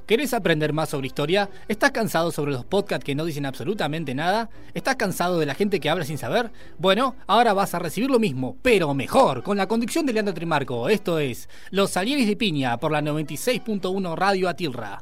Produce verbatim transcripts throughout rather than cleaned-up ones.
¿Querés aprender más sobre historia? ¿Estás cansado sobre los podcasts que no dicen absolutamente nada? ¿Estás cansado de la gente que habla sin saber? Bueno, ahora vas a recibir lo mismo, pero mejor, con la conducción de Leandro Trimarco. Esto es Los Talleres de Piña por la noventa y seis punto uno Radio Atilra.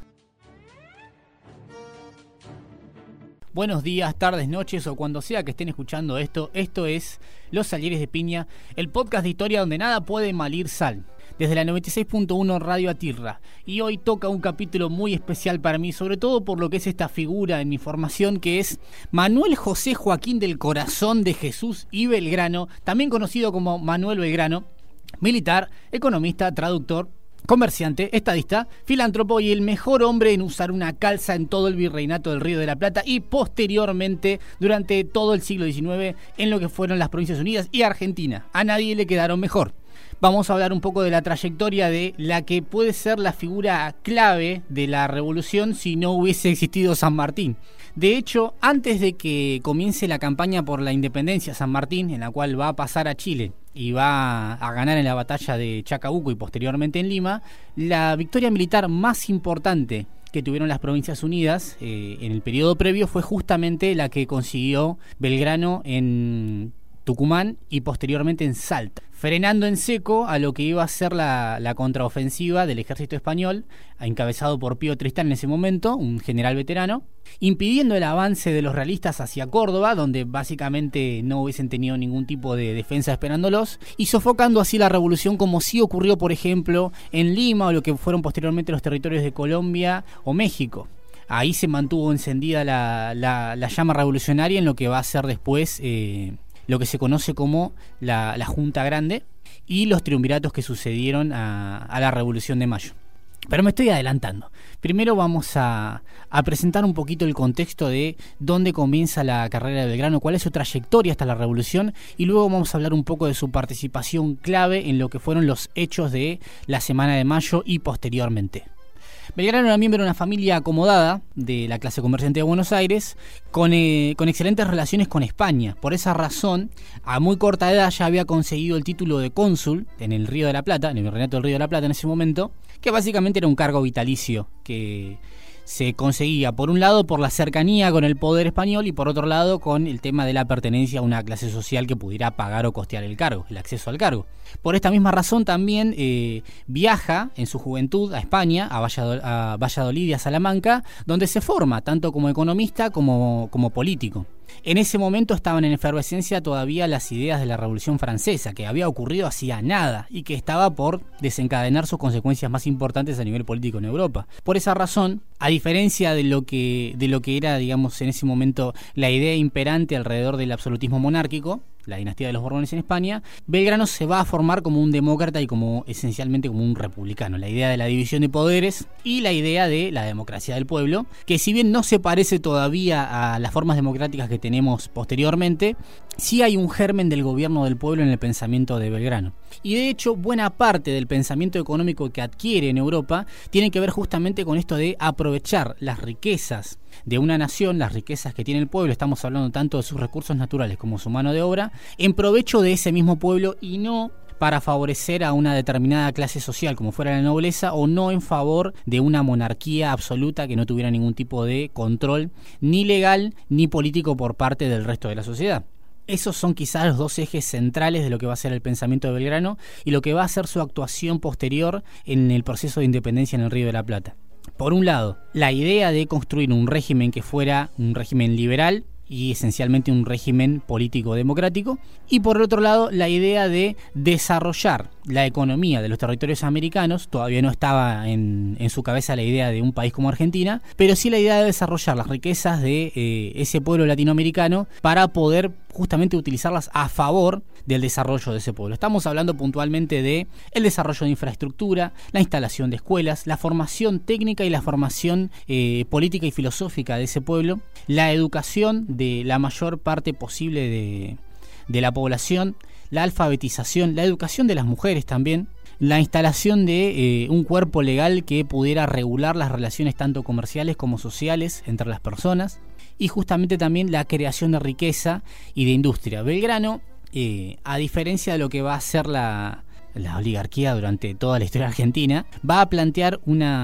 Buenos días, tardes, noches o cuando sea que estén escuchando esto. Esto es Los Talleres de Piña, el podcast de historia donde nada puede malir sal. Desde la noventa y seis punto uno Radio Atilra. Y hoy toca un capítulo muy especial para mí, sobre todo por lo que es esta figura en mi formación, que es Manuel José Joaquín del Corazón de Jesús y Belgrano, también conocido como Manuel Belgrano, militar, economista, traductor, comerciante, estadista, filántropo y el mejor hombre en usar una calza en todo el virreinato del Río de la Plata y posteriormente durante todo el siglo diecinueve en lo que fueron las Provincias Unidas y Argentina. A nadie le quedaron mejor. Vamos a hablar un poco de la trayectoria de la que puede ser la figura clave de la revolución si no hubiese existido San Martín. De hecho, antes de que comience la campaña por la independencia San Martín, en la cual va a pasar a Chile y va a ganar en la batalla de Chacabuco y posteriormente en Lima, la victoria militar más importante que tuvieron las Provincias Unidas eh, en el periodo previo fue justamente la que consiguió Belgrano en Tucumán y posteriormente en Salta, frenando en seco a lo que iba a ser la, la contraofensiva del ejército español, encabezado por Pío Tristán en ese momento, un general veterano, impidiendo el avance de los realistas hacia Córdoba, donde básicamente no hubiesen tenido ningún tipo de defensa esperándolos, y sofocando así la revolución, como sí ocurrió, por ejemplo, en Lima o lo que fueron posteriormente los territorios de Colombia o México. Ahí se mantuvo encendida la, la, la llama revolucionaria en lo que va a ser después Eh, lo que se conoce como la, la Junta Grande y los triunviratos que sucedieron a, a la Revolución de Mayo. Pero me estoy adelantando. Primero vamos a, a presentar un poquito el contexto de dónde comienza la carrera de Belgrano, cuál es su trayectoria hasta la Revolución, y luego vamos a hablar un poco de su participación clave en lo que fueron los hechos de la Semana de Mayo y posteriormente. Belgrano era miembro de una familia acomodada de la clase comerciante de Buenos Aires, con, eh, con excelentes relaciones con España. Por esa razón, a muy corta edad ya había conseguido el título de cónsul en el Río de la Plata, en el virreinato del Río de la Plata en ese momento, que básicamente era un cargo vitalicio que se conseguía, por un lado, por la cercanía con el poder español y por otro lado, con el tema de la pertenencia a una clase social que pudiera pagar o costear el cargo, el acceso al cargo. Por esta misma razón también eh, viaja en su juventud a España, a Valladolid, a Valladolid y a Salamanca, donde se forma tanto como economista como, como político. En ese momento estaban en efervescencia todavía las ideas de la Revolución Francesa, que había ocurrido hacía nada y que estaba por desencadenar sus consecuencias más importantes a nivel político en Europa. Por esa razón, a diferencia de lo que, de lo que era, digamos, en ese momento la idea imperante alrededor del absolutismo monárquico, la dinastía de los Borbones en España, Belgrano se va a formar como un demócrata y como esencialmente como un republicano. La idea de la división de poderes y la idea de la democracia del pueblo, que si bien no se parece todavía a las formas democráticas que tenemos posteriormente, sí hay un germen del gobierno del pueblo en el pensamiento de Belgrano. Y de hecho, buena parte del pensamiento económico que adquiere en Europa tiene que ver justamente con esto de aprovechar las riquezas de una nación, las riquezas que tiene el pueblo, estamos hablando tanto de sus recursos naturales como su mano de obra, en provecho de ese mismo pueblo y no para favorecer a una determinada clase social como fuera la nobleza, o no en favor de una monarquía absoluta que no tuviera ningún tipo de control ni legal ni político por parte del resto de la sociedad. Esos son quizás los dos ejes centrales de lo que va a ser el pensamiento de Belgrano y lo que va a ser su actuación posterior en el proceso de independencia en el Río de la Plata. Por un lado, la idea de construir un régimen que fuera un régimen liberal y esencialmente un régimen político-democrático, y por el otro lado, la idea de desarrollar la economía de los territorios americanos. Todavía no estaba en, en su cabeza la idea de un país como Argentina, pero sí la idea de desarrollar las riquezas de eh, ese pueblo latinoamericano para poder justamente utilizarlas a favor del desarrollo de ese pueblo. Estamos hablando puntualmente de el desarrollo de infraestructura, la instalación de escuelas, la formación técnica y la formación eh, política y filosófica de ese pueblo, la educación de la mayor parte posible de, de la población, la alfabetización, la educación de las mujeres también, la instalación de eh, un cuerpo legal que pudiera regular las relaciones tanto comerciales como sociales entre las personas, y justamente también la creación de riqueza y de industria. Belgrano, eh, a diferencia de lo que va a ser la, la oligarquía durante toda la historia argentina, va a plantear una,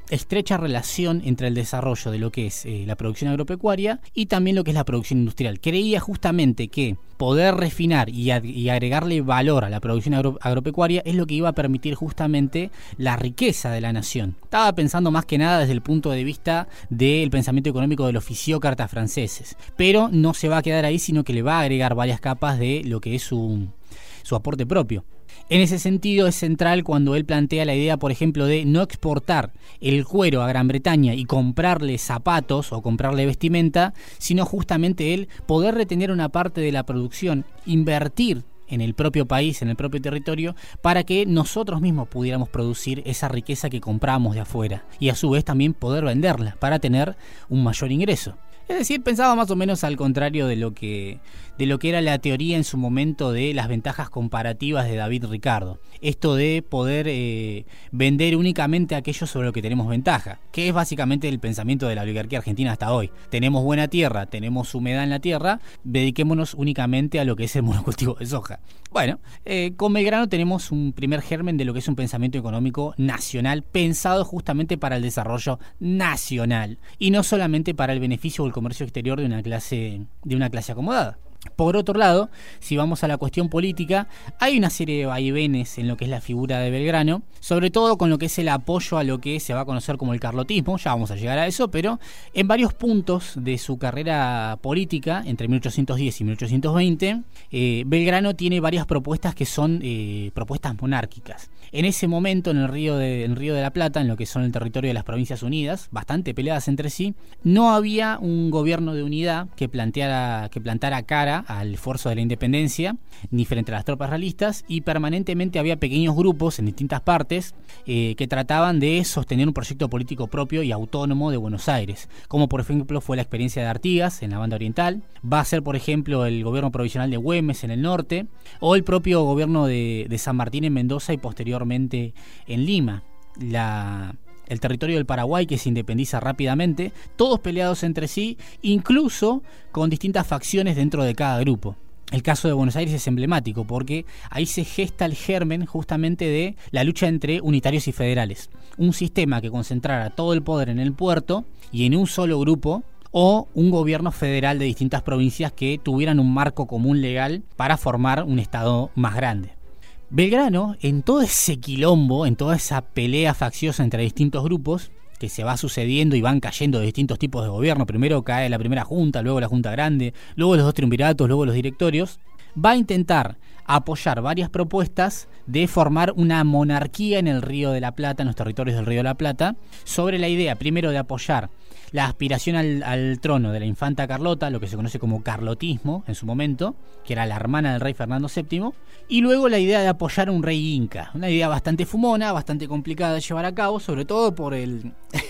estrecha relación entre el desarrollo de lo que es eh, la producción agropecuaria y también lo que es la producción industrial. Creía justamente que poder refinar y, ag- y agregarle valor a la producción agro- agropecuaria es lo que iba a permitir justamente la riqueza de la nación. Estaba pensando más que nada desde el punto de vista del pensamiento económico de los fisiócratas franceses, pero no se va a quedar ahí, sino que le va a agregar varias capas de lo que es su, su aporte propio. En ese sentido es central cuando él plantea la idea, por ejemplo, de no exportar el cuero a Gran Bretaña y comprarle zapatos o comprarle vestimenta, sino justamente él poder retener una parte de la producción, invertir en el propio país, en el propio territorio, para que nosotros mismos pudiéramos producir esa riqueza que compramos de afuera y a su vez también poder venderla para tener un mayor ingreso. Es decir, pensaba más o menos al contrario de lo que de lo que era la teoría en su momento de las ventajas comparativas de David Ricardo. Esto de poder eh, vender únicamente aquello sobre lo que tenemos ventaja, que es básicamente el pensamiento de la oligarquía argentina hasta hoy. Tenemos buena tierra, tenemos humedad en la tierra, dediquémonos únicamente a lo que es el monocultivo de soja. Bueno, eh, con Belgrano tenemos un primer germen de lo que es un pensamiento económico nacional pensado justamente para el desarrollo nacional y no solamente para el beneficio o el comercio exterior de una clase, de una clase acomodada. Por otro lado, si vamos a la cuestión política, hay una serie de vaivenes en lo que es la figura de Belgrano, sobre todo con lo que es el apoyo a lo que se va a conocer como el carlotismo, ya vamos a llegar a eso, pero en varios puntos de su carrera política, entre mil ochocientos diez y mil ochocientos veinte, eh, Belgrano tiene varias propuestas que son eh, propuestas monárquicas. En ese momento, en el río, de, en el Río de la Plata, en lo que son el territorio de las Provincias Unidas, bastante peleadas entre sí, no había un gobierno de unidad que planteara, que plantara cara al esfuerzo de la independencia, ni frente a las tropas realistas, y permanentemente había pequeños grupos en distintas partes eh, que trataban de sostener un proyecto político propio y autónomo de Buenos Aires, como por ejemplo fue la experiencia de Artigas en la banda oriental, va a ser por ejemplo el gobierno provisional de Güemes en el norte, o el propio gobierno de, de San Martín en Mendoza y posteriormente en Lima. La... el territorio del Paraguay que se independiza rápidamente, todos peleados entre sí, incluso con distintas facciones dentro de cada grupo. El caso de Buenos Aires es emblemático porque ahí se gesta el germen justamente de la lucha entre unitarios y federales. Un sistema que concentrara todo el poder en el puerto y en un solo grupo, o un gobierno federal de distintas provincias que tuvieran un marco común legal para formar un estado más grande. Belgrano, en todo ese quilombo, en toda esa pelea facciosa entre distintos grupos que se va sucediendo y van cayendo de distintos tipos de gobierno, primero cae la primera junta, luego la junta grande, luego los dos triunviratos, luego los directorios, va a intentar apoyar varias propuestas de formar una monarquía en el Río de la Plata, en los territorios del Río de la Plata, sobre la idea primero de apoyar la aspiración al, al trono de la infanta Carlota, lo que se conoce como carlotismo en su momento, que era la hermana del rey Fernando séptimo, y luego la idea de apoyar a un rey inca, una idea bastante fumona, bastante complicada de llevar a cabo, sobre todo por el,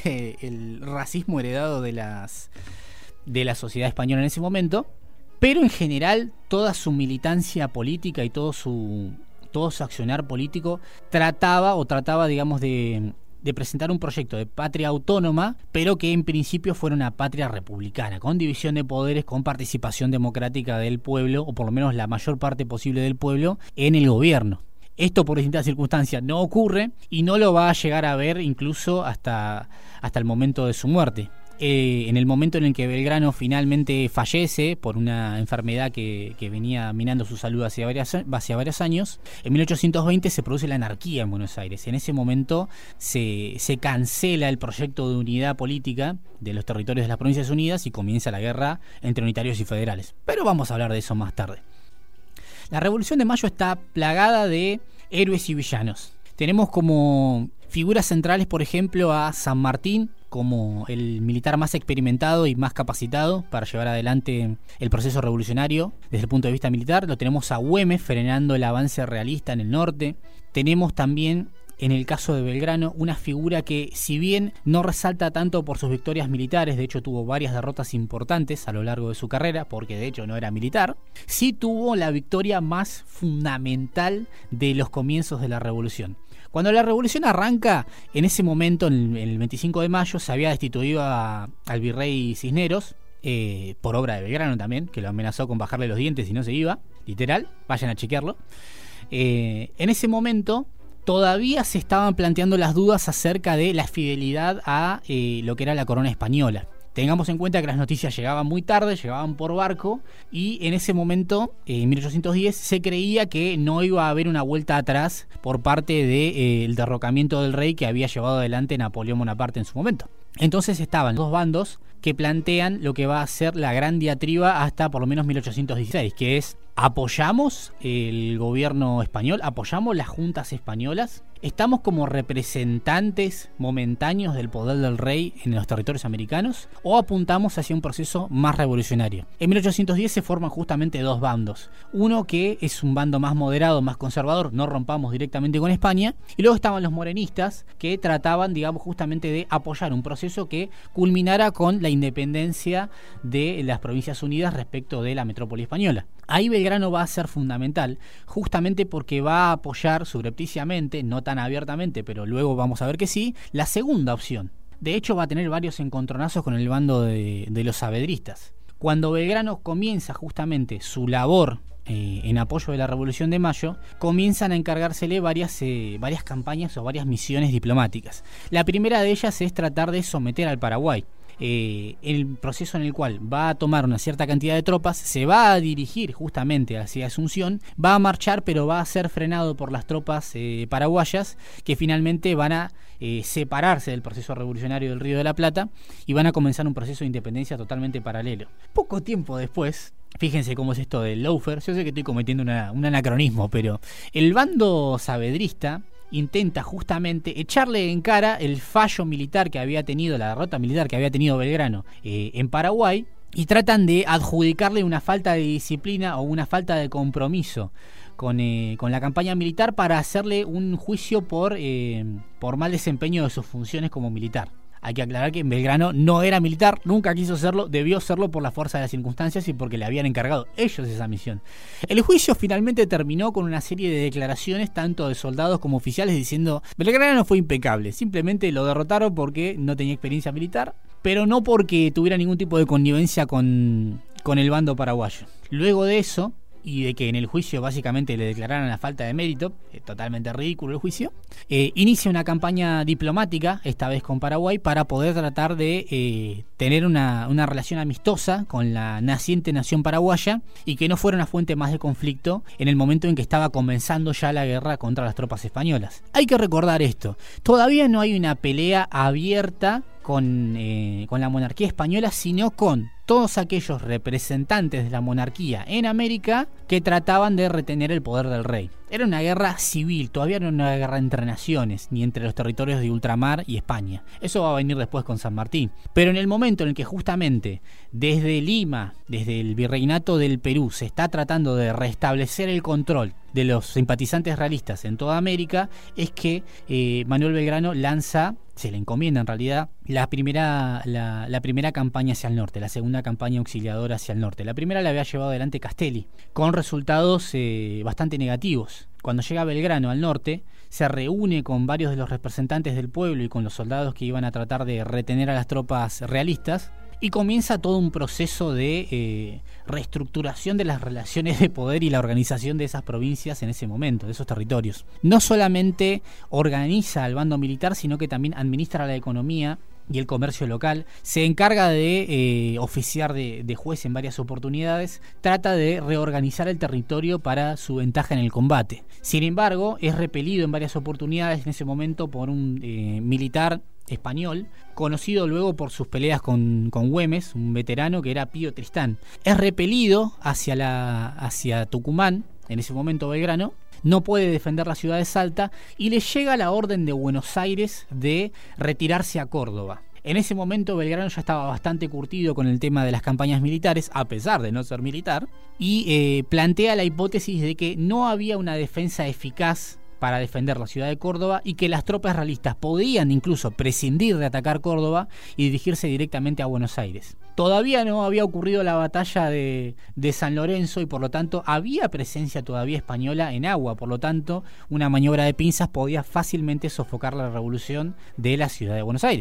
el racismo heredado de, las, de la sociedad española en ese momento, pero en general toda su militancia política y todo su, todo su accionar político trataba o trataba, digamos, de... de presentar un proyecto de patria autónoma, pero que en principio fuera una patria republicana, con división de poderes, con participación democrática del pueblo, o por lo menos la mayor parte posible del pueblo, en el gobierno. Esto por distintas circunstancias no ocurre y no lo va a llegar a ver incluso hasta, hasta el momento de su muerte. Eh, en el momento en el que Belgrano finalmente fallece por una enfermedad que, que venía minando su salud hacia varios, hacia varios años, en mil ochocientos veinte se produce la anarquía en Buenos Aires. En ese momento se, se cancela el proyecto de unidad política de los territorios de las Provincias Unidas y comienza la guerra entre unitarios y federales. Pero vamos a hablar de eso más tarde. La Revolución de Mayo está plagada de héroes y villanos. Tenemos como figuras centrales, por ejemplo, a San Martín, como el militar más experimentado y más capacitado para llevar adelante el proceso revolucionario desde el punto de vista militar. Lo tenemos a Güemes frenando el avance realista en el norte. Tenemos también, en el caso de Belgrano, una figura que, si bien no resalta tanto por sus victorias militares, de hecho tuvo varias derrotas importantes a lo largo de su carrera, porque de hecho no era militar, sí tuvo la victoria más fundamental de los comienzos de la revolución. Cuando la revolución arranca, en ese momento, en el veinticinco de mayo, se había destituido a, al virrey Cisneros, eh, por obra de Belgrano también, que lo amenazó con bajarle los dientes si no se iba, literal, vayan a chequearlo. Eh, en ese momento, todavía se estaban planteando las dudas acerca de la fidelidad a eh, lo que era la corona española. Tengamos en cuenta que las noticias llegaban muy tarde, llegaban por barco, y en ese momento, eh, en mil ochocientos diez, se creía que no iba a haber una vuelta atrás por parte del de, eh, derrocamiento del rey que había llevado adelante Napoleón Bonaparte en su momento. Entonces estaban dos bandos que plantean lo que va a ser la gran diatriba hasta por lo menos mil ochocientos dieciséis, que es: ¿apoyamos el gobierno español? ¿Apoyamos las juntas españolas? ¿Estamos como representantes momentáneos del poder del rey en los territorios americanos? ¿O apuntamos hacia un proceso más revolucionario? En mil ochocientos diez se forman justamente dos bandos. Uno que es un bando más moderado, más conservador, no rompamos directamente con España. Y luego estaban los morenistas, que trataban, digamos, justamente de apoyar un proceso que culminara con la independencia de las Provincias Unidas respecto de la metrópoli española. Ahí Belgrano va a ser fundamental, justamente porque va a apoyar subrepticiamente, no tan abiertamente, pero luego vamos a ver que sí, la segunda opción. De hecho, va a tener varios encontronazos con el bando de, de los saavedristas. Cuando Belgrano comienza justamente su labor eh, en apoyo de la Revolución de Mayo, comienzan a encargársele varias, eh, varias campañas o varias misiones diplomáticas. La primera de ellas es tratar de someter al Paraguay. Eh, el proceso en el cual va a tomar una cierta cantidad de tropas, se va a dirigir justamente hacia Asunción, va a marchar, pero va a ser frenado por las tropas eh, paraguayas, que finalmente van a eh, separarse del proceso revolucionario del Río de la Plata y van a comenzar un proceso de independencia totalmente paralelo. Poco tiempo después, fíjense cómo es esto del lawfare, yo sé que estoy cometiendo una, un anacronismo, pero el bando saavedrista intenta justamente echarle en cara el fallo militar que había tenido, la derrota militar que había tenido Belgrano eh, en Paraguay, y tratan de adjudicarle una falta de disciplina o una falta de compromiso con, eh, con la campaña militar para hacerle un juicio por, eh, por mal desempeño de sus funciones como militar. Hay que aclarar que Belgrano no era militar, nunca quiso serlo, debió serlo por la fuerza de las circunstancias y porque le habían encargado ellos esa misión. El juicio finalmente terminó con una serie de declaraciones tanto de soldados como oficiales diciendo: Belgrano fue impecable, simplemente lo derrotaron porque no tenía experiencia militar, pero no porque tuviera ningún tipo de connivencia con, con el bando paraguayo. Luego de eso, y de que en el juicio básicamente le declararan la falta de mérito, eh, totalmente ridículo el juicio, eh, inicia una campaña diplomática, esta vez con Paraguay, para poder tratar de eh, tener una, una relación amistosa con la naciente nación paraguaya y que no fuera una fuente más de conflicto en el momento en que estaba comenzando ya la guerra contra las tropas españolas. Hay que recordar esto, todavía no hay una pelea abierta con, eh, con la monarquía española, sino con todos aquellos representantes de la monarquía en América que trataban de retener el poder del rey. Era una guerra civil, todavía no era una guerra entre naciones, ni entre los territorios de ultramar y España. Eso va a venir después con San Martín. Pero en el momento en el que justamente desde Lima, desde el Virreinato del Perú, se está tratando de restablecer el control de los simpatizantes realistas en toda América, es que eh, Manuel Belgrano lanza, se le encomienda en realidad, la primera, la, la primera campaña hacia el norte, la segunda campaña auxiliadora hacia el norte. La primera la había llevado adelante Castelli, con resultados eh, bastante negativos. Cuando llega Belgrano al norte, se reúne con varios de los representantes del pueblo y con los soldados que iban a tratar de retener a las tropas realistas, y comienza todo un proceso de eh, reestructuración de las relaciones de poder y la organización de esas provincias en ese momento, de esos territorios. No solamente organiza al bando militar, sino que también administra la economía y el comercio local, se encarga de eh, oficiar de, de juez en varias oportunidades, trata de reorganizar el territorio para su ventaja en el combate. Sin embargo, es repelido en varias oportunidades en ese momento por un eh, militar español, conocido luego por sus peleas con, con Güemes, un veterano que era Pío Tristán. Es repelido hacia, la, hacia Tucumán, en ese momento Belgrano, no puede defender la ciudad de Salta y le llega la orden de Buenos Aires de retirarse a Córdoba. En ese momento Belgrano ya estaba bastante curtido con el tema de las campañas militares, a pesar de no ser militar, y eh, plantea la hipótesis de que no había una defensa eficaz para defender la ciudad de Córdoba y que las tropas realistas podían incluso prescindir de atacar Córdoba y dirigirse directamente a Buenos Aires. Todavía no había ocurrido la batalla de, de San Lorenzo y por lo tanto había presencia todavía española en agua, por lo tanto una maniobra de pinzas podía fácilmente sofocar la revolución de la ciudad de Buenos Aires.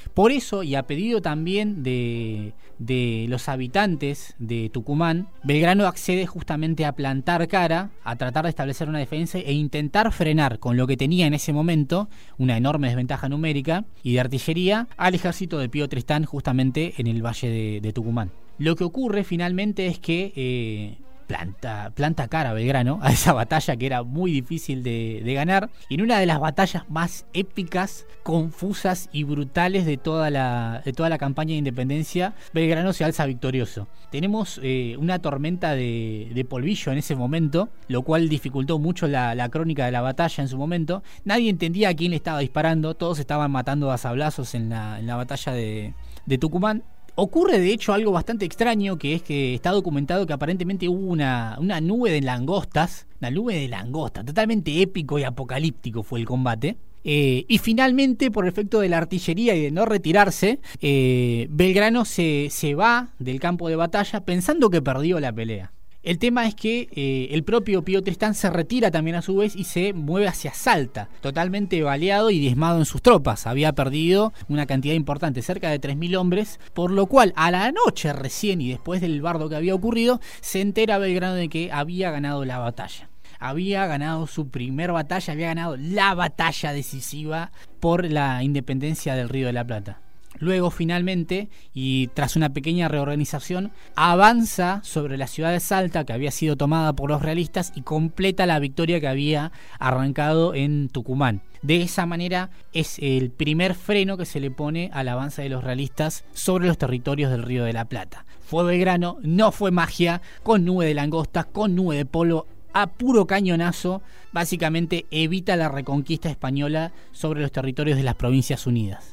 Por eso, y a pedido también de, de los habitantes de Tucumán, Belgrano accede justamente a plantar cara, a tratar de establecer una defensa e intentar frenar con lo que tenía en ese momento, una enorme desventaja numérica y de artillería, al ejército de Pío Tristán justamente en el valle de, de Tucumán. Lo que ocurre finalmente es que eh, planta, planta cara Belgrano a esa batalla que era muy difícil de, de ganar, y en una de las batallas más épicas, confusas y brutales de toda la, de toda la campaña de independencia, Belgrano se alza victorioso. Tenemos eh, una tormenta de, de polvillo en ese momento, lo cual dificultó mucho la, la crónica de la batalla en su momento. Nadie entendía a quién le estaba disparando, todos estaban matando a sablazos en la, en la batalla de, de Tucumán. Ocurre de hecho algo bastante extraño, que es que está documentado que aparentemente hubo una, una nube de langostas, una nube de langostas, totalmente épico y apocalíptico fue el combate. Eh, y finalmente, por efecto de la artillería y de no retirarse, eh, Belgrano se, se va del campo de batalla pensando que perdió la pelea. El tema es que eh, el propio Pío Tristán se retira también a su vez y se mueve hacia Salta, totalmente baleado y diezmado en sus tropas. Había perdido una cantidad importante, cerca de tres mil hombres, por lo cual a la noche recién y después del bardo que había ocurrido, se entera Belgrano de que había ganado la batalla. Había ganado su primer batalla, había ganado la batalla decisiva por la independencia del Río de la Plata. Luego, finalmente, y tras una pequeña reorganización, avanza sobre la ciudad de Salta, que había sido tomada por los realistas, y completa la victoria que había arrancado en Tucumán. De esa manera, es el primer freno que se le pone al avance de los realistas sobre los territorios del Río de la Plata. Fue Belgrano, no fue magia, con nube de langostas, con nube de polvo, a puro cañonazo, básicamente evita la reconquista española sobre los territorios de las Provincias Unidas.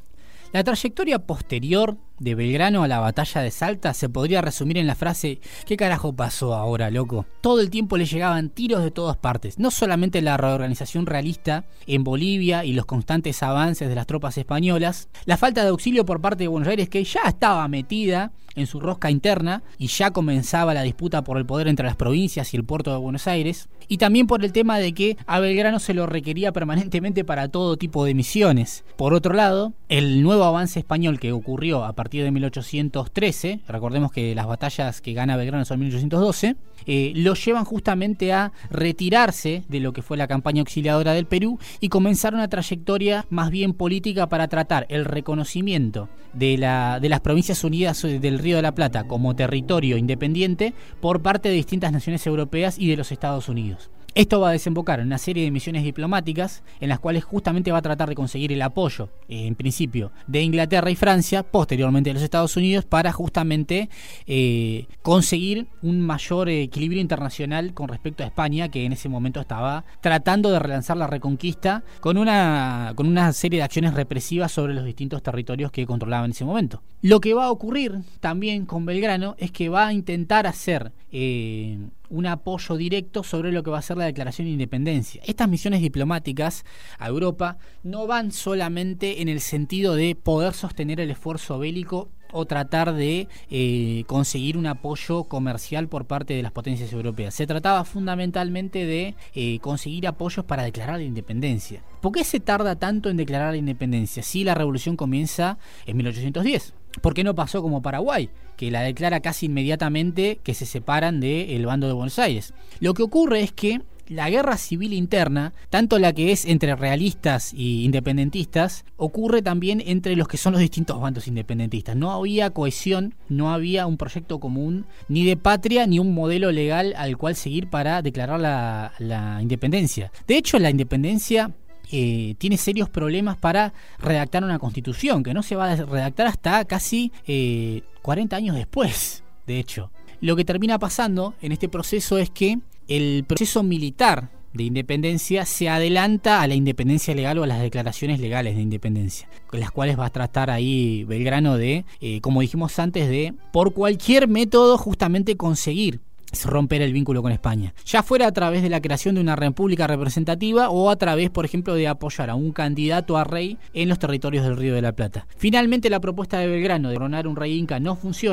La trayectoria posterior de Belgrano a la batalla de Salta se podría resumir en la frase: ¿qué carajo pasó ahora, loco? Todo el tiempo le llegaban tiros de todas partes, no solamente la reorganización realista en Bolivia y los constantes avances de las tropas españolas, la falta de auxilio por parte de Buenos Aires, que ya estaba metida en su rosca interna y ya comenzaba la disputa por el poder entre las provincias y el puerto de Buenos Aires, y también por el tema de que a Belgrano se lo requería permanentemente para todo tipo de misiones. Por otro lado, el nuevo avance español que ocurrió a partir de mil ochocientos trece, recordemos que las batallas que gana Belgrano son mil ochocientos doce, eh, lo llevan justamente a retirarse de lo que fue la campaña auxiliadora del Perú y comenzar una trayectoria más bien política para tratar el reconocimiento de, la, de las Provincias Unidas del Río de la Plata como territorio independiente por parte de distintas naciones europeas y de los Estados Unidos. Esto va a desembocar en una serie de misiones diplomáticas en las cuales justamente va a tratar de conseguir el apoyo, eh, en principio, de Inglaterra y Francia, posteriormente de los Estados Unidos, para justamente eh, conseguir un mayor eh, equilibrio internacional con respecto a España, que en ese momento estaba tratando de relanzar la reconquista con una, con una serie de acciones represivas sobre los distintos territorios que controlaba en ese momento. Lo que va a ocurrir también con Belgrano es que va a intentar hacer eh, un apoyo directo sobre lo que va a ser la declaración de independencia. Estas misiones diplomáticas a Europa no van solamente en el sentido de poder sostener el esfuerzo bélico o tratar de eh, conseguir un apoyo comercial por parte de las potencias europeas. Se trataba fundamentalmente de eh, conseguir apoyos para declarar la independencia. ¿Por qué se tarda tanto en declarar la independencia si la revolución comienza en mil ochocientos diez? ¿Por qué no pasó como Paraguay, que la declara casi inmediatamente que se separan del bando de Buenos Aires? Lo que ocurre es que la guerra civil interna, tanto la que es entre realistas y independentistas, ocurre también entre los que son los distintos bandos independentistas. No había cohesión, no había un proyecto común, ni de patria, ni un modelo legal al cual seguir para declarar la, la independencia. De hecho, la independencia Eh, tiene serios problemas para redactar una constitución, que no se va a redactar hasta casi eh, cuarenta años después, de hecho. Lo que termina pasando en este proceso es que el proceso militar de independencia se adelanta a la independencia legal o a las declaraciones legales de independencia, con las cuales va a tratar ahí Belgrano de, eh, como dijimos antes, de por cualquier método justamente conseguir romper el vínculo con España, ya fuera a través de la creación de una república representativa o a través, por ejemplo, de apoyar a un candidato a rey en los territorios del Río de la Plata. Finalmente, la propuesta de Belgrano de coronar un rey inca no funciona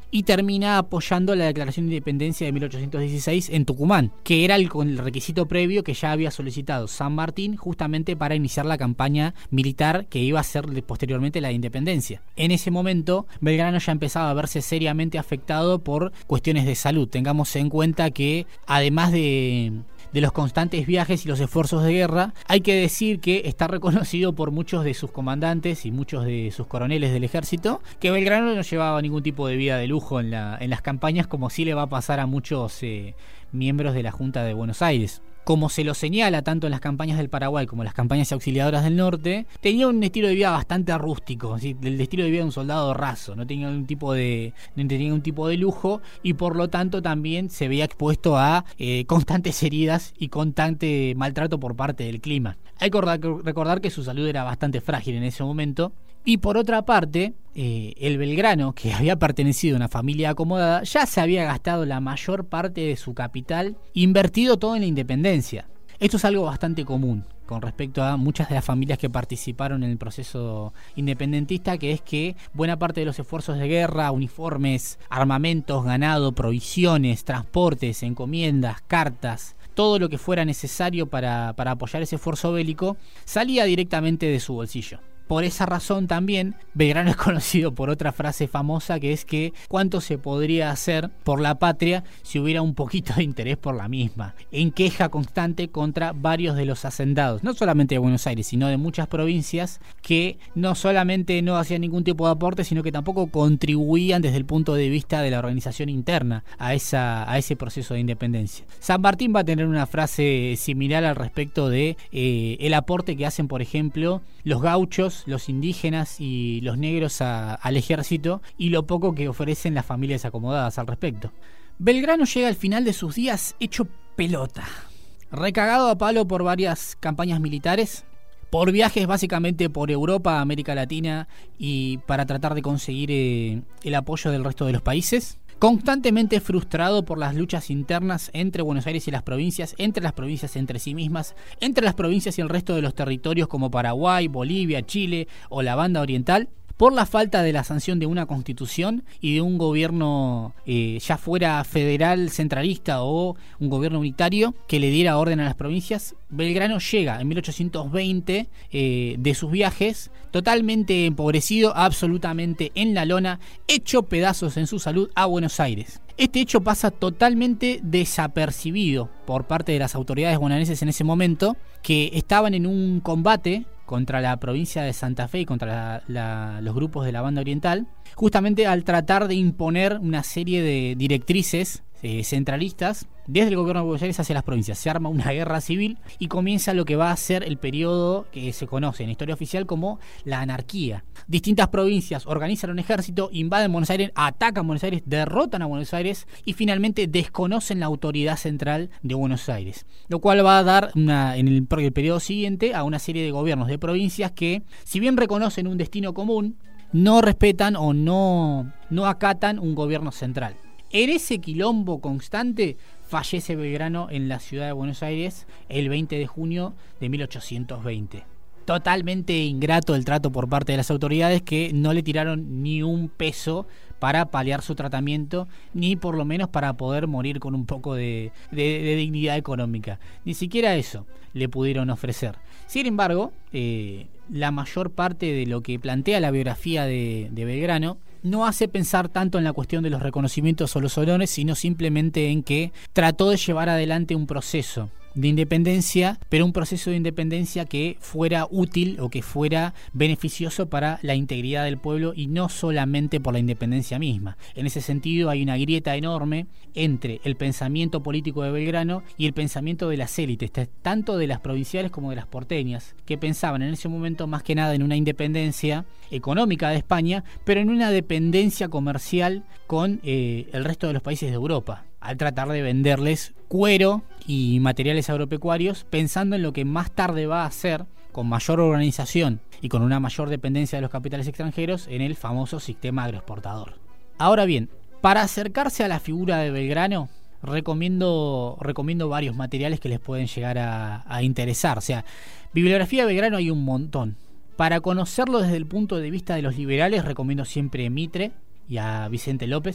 y termina apoyando la Declaración de Independencia de mil ochocientos dieciséis en Tucumán, que era el, con el requisito previo que ya había solicitado San Martín justamente para iniciar la campaña militar que iba a ser posteriormente la de independencia. En ese momento, Belgrano ya empezaba a verse seriamente afectado por cuestiones de salud. Tengamos en cuenta que además de... de los constantes viajes y los esfuerzos de guerra, hay que decir que está reconocido por muchos de sus comandantes y muchos de sus coroneles del ejército que Belgrano no llevaba ningún tipo de vida de lujo en, la, en las campañas, como sí le va a pasar a muchos eh, miembros de la Junta de Buenos Aires. Como se lo señala tanto en las campañas del Paraguay como en las campañas auxiliadoras del norte, tenía un estilo de vida bastante rústico, ¿sí? El estilo de vida de un soldado raso, no tenía un tipo de, no tenía un tipo de lujo y por lo tanto también se veía expuesto a eh, constantes heridas y constante maltrato por parte del clima. Hay que recordar que su salud era bastante frágil en ese momento. Y por otra parte, eh, el Belgrano, que había pertenecido a una familia acomodada, ya se había gastado la mayor parte de su capital, invertido todo en la independencia. Esto es algo bastante común con respecto a muchas de las familias que participaron en el proceso independentista, que es que buena parte de los esfuerzos de guerra, uniformes, armamentos, ganado, provisiones, transportes, encomiendas, cartas, todo lo que fuera necesario para, para apoyar ese esfuerzo bélico, salía directamente de su bolsillo. Por esa razón también Belgrano es conocido por otra frase famosa, que es que cuánto se podría hacer por la patria si hubiera un poquito de interés por la misma, en queja constante contra varios de los hacendados, no solamente de Buenos Aires, sino de muchas provincias que no solamente no hacían ningún tipo de aporte, sino que tampoco contribuían desde el punto de vista de la organización interna a, esa, a ese proceso de independencia. San Martín va a tener una frase similar al respecto de eh, el aporte que hacen, por ejemplo, los gauchos, los indígenas y los negros a, al ejército, y lo poco que ofrecen las familias acomodadas al respecto. Belgrano llega al final de sus días hecho pelota, recagado a palo por varias campañas militares, por viajes básicamente por Europa, América Latina, y para tratar de conseguir eh, el apoyo del resto de los países. Constantemente frustrado por las luchas internas entre Buenos Aires y las provincias, entre las provincias entre sí mismas, entre las provincias y el resto de los territorios como Paraguay, Bolivia, Chile o la Banda Oriental, por la falta de la sanción de una constitución y de un gobierno eh, ya fuera federal, centralista o un gobierno unitario que le diera orden a las provincias. Belgrano llega en mil ochocientos veinte eh, de sus viajes totalmente empobrecido, absolutamente en la lona, hecho pedazos en su salud a Buenos Aires. Este hecho pasa totalmente desapercibido por parte de las autoridades bonaerenses en ese momento, que estaban en un combate contra la provincia de Santa Fe y contra la, la, los grupos de la Banda Oriental, justamente al tratar de imponer una serie de directrices eh, centralistas desde el gobierno de Buenos Aires hacia las provincias. Se arma una guerra civil y comienza lo que va a ser el periodo que se conoce en la historia oficial como la anarquía. Distintas provincias organizan un ejército, invaden Buenos Aires, atacan Buenos Aires, derrotan a Buenos Aires y finalmente desconocen la autoridad central de Buenos Aires, lo cual va a dar una, en el, el periodo siguiente a una serie de gobiernos de provincias que, si bien reconocen un destino común, no respetan o no, no acatan un gobierno central. En ese quilombo constante fallece Belgrano en la ciudad de Buenos Aires el veinte de junio de mil ochocientos veinte. Totalmente ingrato el trato por parte de las autoridades, que no le tiraron ni un peso para paliar su tratamiento, ni por lo menos para poder morir con un poco de, de, de dignidad económica. Ni siquiera eso le pudieron ofrecer. Sin embargo, eh, la mayor parte de lo que plantea la biografía de, de Belgrano no hace pensar tanto en la cuestión de los reconocimientos o los honores, sino simplemente en que trató de llevar adelante un proceso de independencia, pero un proceso de independencia que fuera útil o que fuera beneficioso para la integridad del pueblo y no solamente por la independencia misma. En ese sentido hay una grieta enorme entre el pensamiento político de Belgrano y el pensamiento de las élites, tanto de las provinciales como de las porteñas, que pensaban en ese momento más que nada en una independencia económica de España, pero en una dependencia comercial con eh, el resto de los países de Europa, al tratar de venderles cuero y materiales agropecuarios, pensando en lo que más tarde va a hacer, con mayor organización y con una mayor dependencia de los capitales extranjeros, en el famoso sistema agroexportador. Ahora bien, para acercarse a la figura de Belgrano, recomiendo, recomiendo varios materiales que les pueden llegar a, a interesar. O sea, bibliografía de Belgrano hay un montón. Para conocerlo desde el punto de vista de los liberales, recomiendo siempre Mitre y a Vicente López.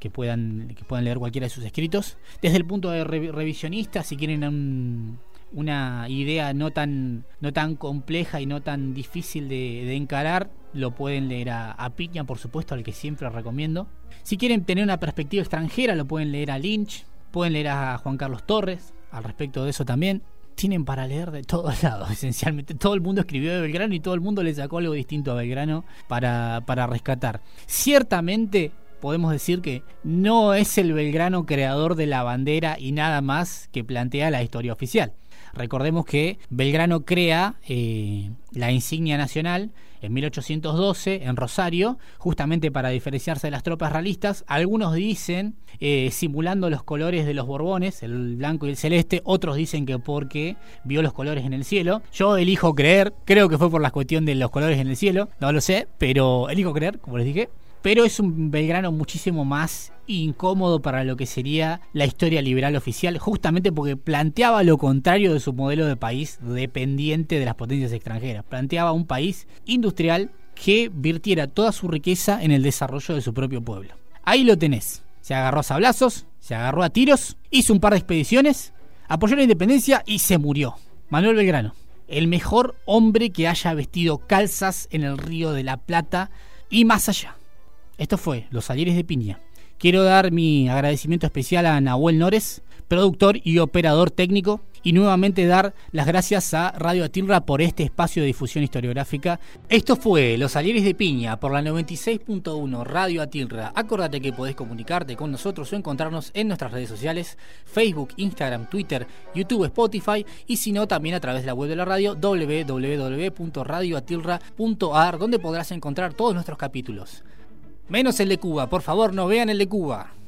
que puedan, que puedan leer cualquiera de sus escritos. Desde el punto de re- revisionista, si quieren un, una idea no tan, no tan compleja y no tan difícil de, de encarar, lo pueden leer a, a Piña, por supuesto, al que siempre recomiendo. Si quieren tener una perspectiva extranjera, lo pueden leer a Lynch, pueden leer a Juan Carlos Torres, al respecto de eso también. Tienen para leer de todos lados, esencialmente. Todo el mundo escribió de Belgrano y todo el mundo le sacó algo distinto a Belgrano para, para rescatar. Ciertamente podemos decir que no es el Belgrano creador de la bandera y nada más que plantea la historia oficial. Recordemos que Belgrano crea eh, la insignia nacional en mil ochocientos doce en Rosario, justamente para diferenciarse de las tropas realistas. Algunos dicen eh, simulando los colores de los Borbones, el blanco y el celeste. Otros dicen que porque vio los colores en el cielo. Yo elijo creer, creo que fue por la cuestión de los colores en el cielo, no lo sé, pero elijo creer, como les dije. Pero es un Belgrano muchísimo más incómodo para lo que sería la historia liberal oficial, justamente porque planteaba lo contrario de su modelo de país dependiente de las potencias extranjeras. Planteaba un país industrial que virtiera toda su riqueza en el desarrollo de su propio pueblo. Ahí lo tenés. Se agarró a sablazos, se agarró a tiros, hizo un par de expediciones, apoyó la independencia y se murió. Manuel Belgrano, el mejor hombre que haya vestido calzas en el Río de la Plata y más allá. Esto fue Los Talleres de Piña. Quiero dar mi agradecimiento especial a Nahuel Nores, productor y operador técnico, y nuevamente dar las gracias a Radio Atilra por este espacio de difusión historiográfica. Esto fue Los Talleres de Piña por la noventa y seis punto uno Radio Atilra. Acordate que podés comunicarte con nosotros o encontrarnos en nuestras redes sociales, Facebook, Instagram, Twitter, YouTube, Spotify, y si no, también a través de la web de la radio, doble u doble u doble u punto radio atilra punto a r, donde podrás encontrar todos nuestros capítulos. Menos el de Cuba, por favor, no vean el de Cuba.